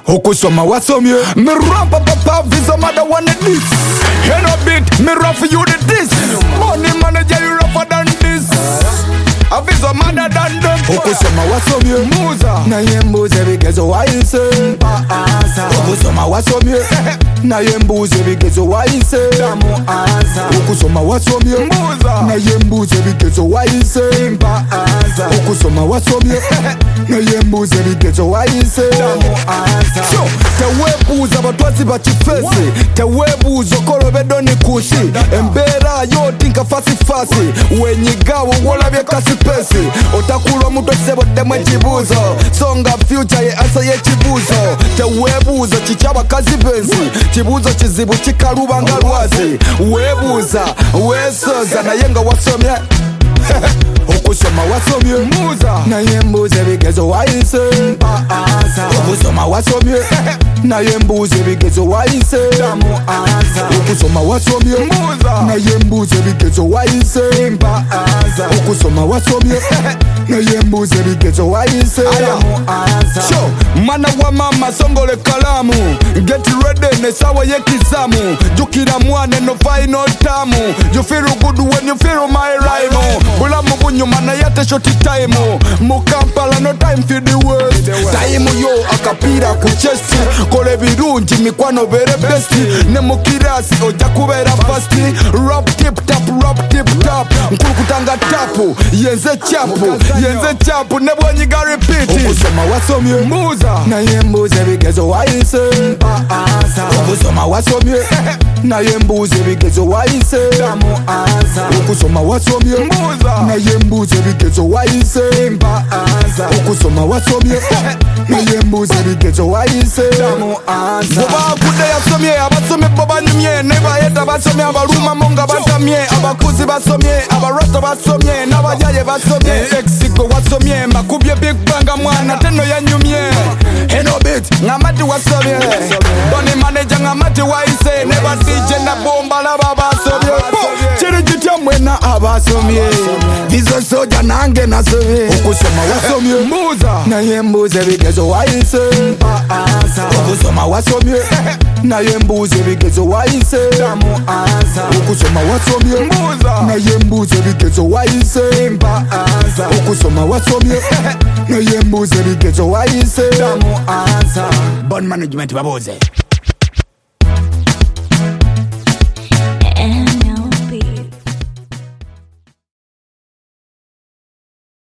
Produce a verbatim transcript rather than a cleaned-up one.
Okusoma wasomye. Me ramp up up up visa mother one at this. Head a bit, me rough you the this. Money manager you rougher than this. A visa mother than them. Okusoma wasomye. Muza. Na ye mbuze bigezo waise. Okusoma wasomye. Na ye mbuze bigezo waise. Okusoma wasomye. Muza. Na ye mbuze bigezo waise. Okusoma wasomye. Na ye mbuze bigezo waise. So, tewebuza batwazi bachifesi. Tewebuza kolobedo ni kushi. Embera yoti nka fasi fasi. Wenyigawo wola bye kasi pesi. Otakulo muto sebo demwe chibuzo. Songa future ye ansa ye chibuzo. Tewebuza chichaba kazi benzi. Chibuzo chizibu chikaruba ngalwazi. Webuza, wesoza na yenga wasomye. Okusoma wasomye. Muza. Na ye mbuze bigezo waise. Okusoma wasomye. Na ye mbuze bigezo waise. Okusoma wasomye. Muza. Na ye mbuze bigezo waise. Okusoma wasomye. Na ye mbuze bigezo waise. Show mana wa mama songole kalamu. Get ready ne sawa ye kizamu. Jukira mwane no final tamu. You feel good when you feel my rhyme. Bula mubunyu mana yate shoti time. Mukampala no time for the worst. Time yo akapira ku chest. Kole birunji mikwano bere besti. Ne mukirasi oja kubera fasti. Rap tip tap rap tip tap. Nkulu kutanga tapu yenze chapu. Yenze chapu nebo nyiga repeat. Okusoma wasomye. Muza. Na ye mbuze bigezo waise. Okusoma wasomye. Na ye mbuze bigezo waise. Okusoma wasomye. Muza. Na ye mbuze bigezo waise. Okusoma wasomye. Na ye mbuze bigezo waise. Boba kude yasomye. Abasomye boba nyumye. Neba yeta basomye. Abaruma monga batamye. Abakuzi basomye. Abaroto basomye. Nabajaye basomye. Exiko wasomye. Makubye big banga mwana teno ya nyumye. Heno bit ngamati wasomye. Boni manager ngamati waise. Neba D J na bomba la baba somye. Chiri jitia mwena abasomye. Vizo soja nange nasomye. Okusoma wasomye. Muza. Na ye mbuze bigezo waise. Okusoma wasomye. Na ye mbuze bigezo waise. Okusoma wasomye. Muza. Na ye mbuze bigezo waise. Okusoma wasomye. Na ye mbuze bigezo waise. Bon management baboze.